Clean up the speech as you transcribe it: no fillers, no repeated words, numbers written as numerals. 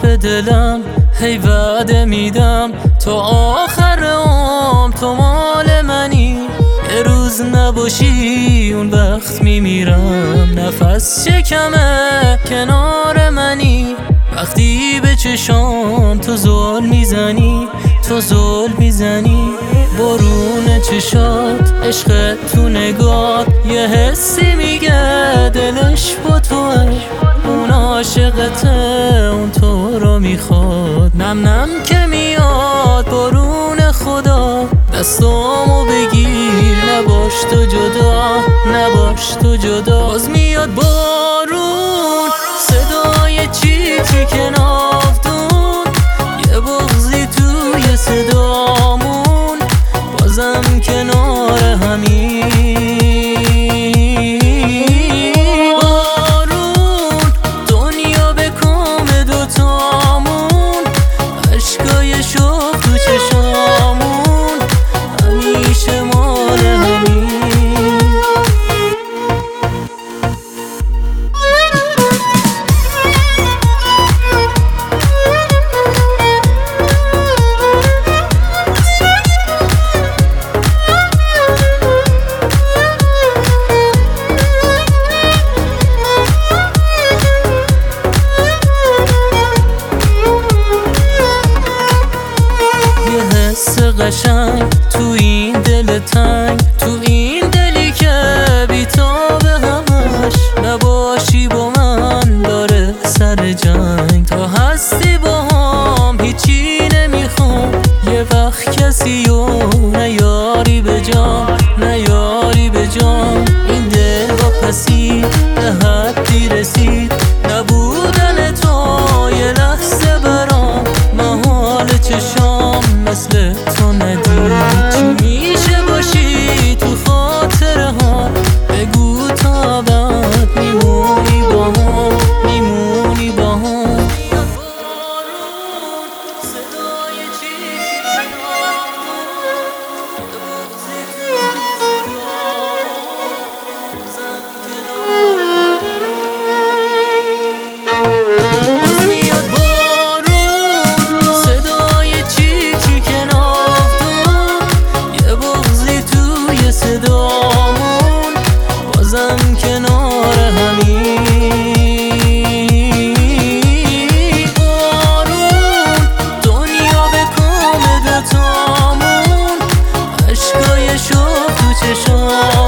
به دلم هی وعده میدم تا آخر عمر تو مال منی. یه روز نباشی اون وقت میمیرم، نفس شکمه کنار منی. وقتی به چشام تو زل میزنی، تو زل میزنی، بارون چشات، عشق تو نگات، یه حسی میگه دلش با توه. اون عاشقته، اون تو رو میخواد. نم نم که میاد بارون خدا، دستامو بگیر نباش تو جدا، نباش تو جدا. باز میاد بارون، صدای چیچی که نافتون، یه بغضی توی صدامون، بازم کنار همین. بارون دنیا به کام دوتامون، عشقای شوق تو چشامون، همیشه مال همین. قشنگ تو این دل تنگ، تو این دلی که بی‌تاب همش، نباشی با من داره سر جنگ. تا هستی با هم هیچی نمیخوام، یه وقت کسی رو نیاری به جام، نیاری به جام. این دل با کسی به حدی رسید، نبودن تو یه لحظه برام محال. چشام مثل تو ندید، چی میشه باشی تو خاطره ها؟ بگو تا ابد میمونی با هم، میمونی با هم. صدای چیزی صدامون، بازم کنار همین. بارون دنیا به کام دوتامون، عشقای شوق تو چشام.